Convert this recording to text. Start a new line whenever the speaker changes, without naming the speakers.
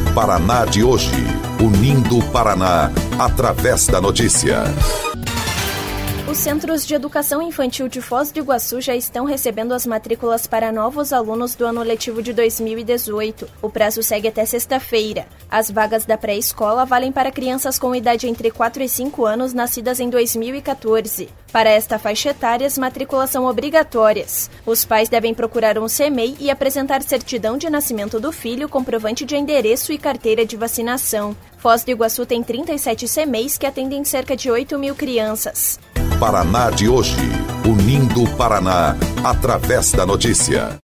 Paraná de hoje, unindo o Paraná através da notícia.
Os Centros de Educação Infantil de Foz do Iguaçu já estão recebendo as matrículas para novos alunos do ano letivo de 2018. O prazo segue até sexta-feira. As vagas da pré-escola valem para crianças com idade entre 4 e 5 anos nascidas em 2014. Para esta faixa etária, as matrículas são obrigatórias. Os pais devem procurar um CMEI e apresentar certidão de nascimento do filho, comprovante de endereço e carteira de vacinação. Foz do Iguaçu tem 37 CMEIs que atendem cerca de 8 mil crianças.
Paraná de hoje, unindo o Paraná através da notícia.